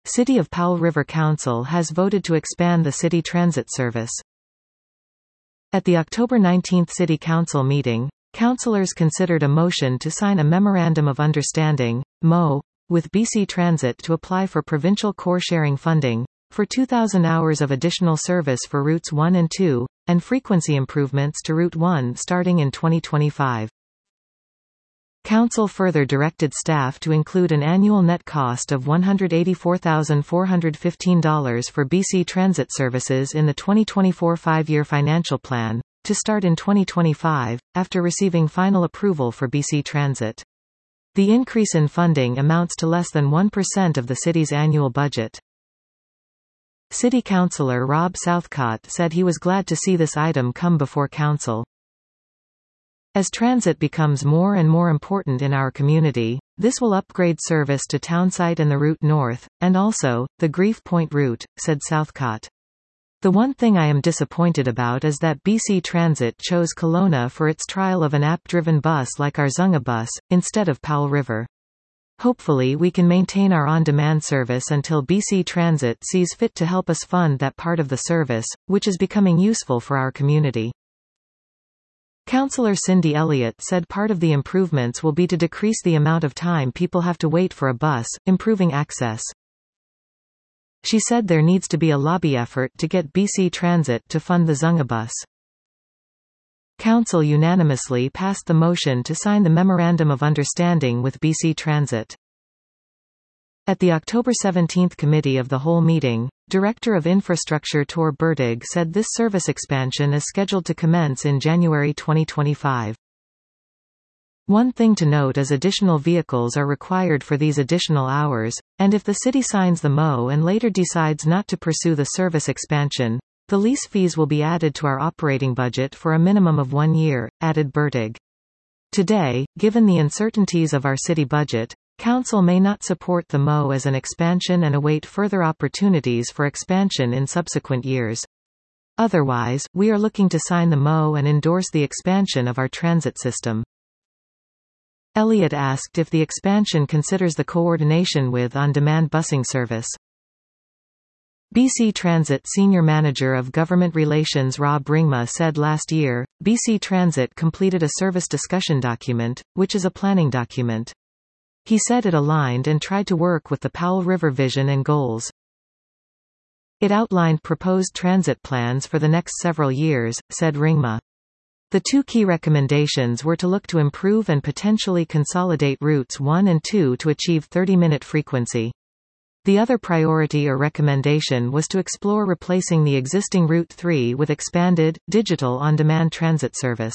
City of Powell River Council has voted to expand the city transit service. At the October 19 City Council meeting, councillors considered a motion to sign a Memorandum of Understanding, MO, with BC Transit to apply for provincial core-sharing funding, for 2,000 hours of additional service for Routes 1 and 2, and frequency improvements to Route 1 starting in 2025. Council further directed staff to include an annual net cost of $184,415 for BC Transit services in the 2024 five-year financial plan, to start in 2025, after receiving final approval for BC Transit. The increase in funding amounts to less than 1% of the city's annual budget. City Councillor Rob Southcott said he was glad to see this item come before Council. As transit becomes more and more important in our community, this will upgrade service to Townsite and the Route North, and also, the Grief Point route, said Southcott. The one thing I am disappointed about is that BC Transit chose Kelowna for its trial of an app-driven bus like our Zunga bus, instead of Powell River. Hopefully we can maintain our on-demand service until BC Transit sees fit to help us fund that part of the service, which is becoming useful for our community. Councillor Cindy Elliott said part of the improvements will be to decrease the amount of time people have to wait for a bus, improving access. She said there needs to be a lobby effort to get BC Transit to fund the Zunga bus. Council unanimously passed the motion to sign the Memorandum of Understanding with BC Transit. At the October 17 Committee of the Whole meeting, Director of Infrastructure Tor Bertig said this service expansion is scheduled to commence in January 2025. One thing to note is additional vehicles are required for these additional hours, and if the city signs the MO and later decides not to pursue the service expansion, the lease fees will be added to our operating budget for a minimum of 1 year, added Bertig. Today, given the uncertainties of our city budget, Council may not support the MO as an expansion and await further opportunities for expansion in subsequent years. Otherwise, we are looking to sign the MO and endorse the expansion of our transit system. Elliott asked if the expansion considers the coordination with on-demand busing service. BC Transit Senior Manager of Government Relations Rob Ringma said last year, BC Transit completed a service discussion document, which is a planning document. He said it aligned and tried to work with the Powell River vision and goals. It outlined proposed transit plans for the next several years, said Ringma. The two key recommendations were to look to improve and potentially consolidate routes 1 and 2 to achieve 30-minute frequency. The other priority or recommendation was to explore replacing the existing Route 3 with expanded, digital on-demand transit service.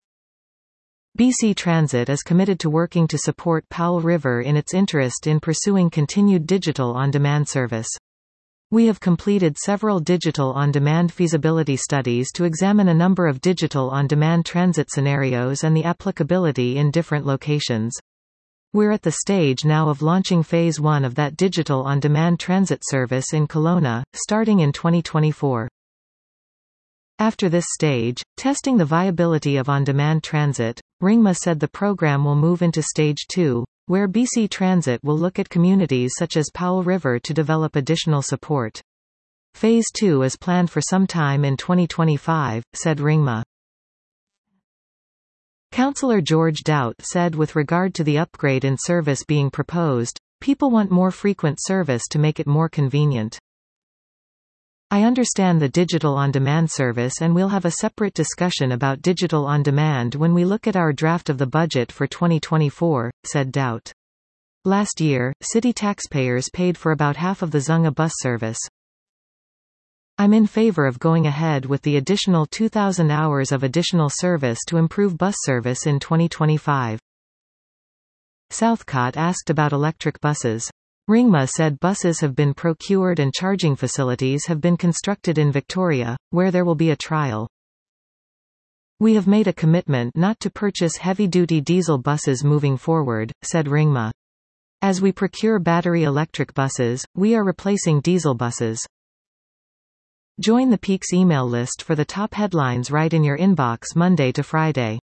BC Transit is committed to working to support Powell River in its interest in pursuing continued digital on-demand service. We have completed several digital on-demand feasibility studies to examine a number of digital on-demand transit scenarios and the applicability in different locations. We're at the stage now of launching Phase 1 of that digital on-demand transit service in Kelowna, starting in 2024. After this stage, testing the viability of on-demand transit, Ringma said the program will move into Stage 2, where BC Transit will look at communities such as Powell River to develop additional support. Phase 2 is planned for some time in 2025, said Ringma. Councillor George Doubt said with regard to the upgrade in service being proposed, people want more frequent service to make it more convenient. I understand the digital on-demand service and we'll have a separate discussion about digital on-demand when we look at our draft of the budget for 2024, said Doubt. Last year, city taxpayers paid for about half of the Zunga bus service. I'm in favor of going ahead with the additional 2,000 hours of additional service to improve bus service in 2025. Southcott asked about electric buses. Ringma said buses have been procured and charging facilities have been constructed in Victoria, where there will be a trial. We have made a commitment not to purchase heavy-duty diesel buses moving forward, said Ringma. As we procure battery electric buses, we are replacing diesel buses. Join the Peaks email list for the top headlines right in your inbox Monday to Friday.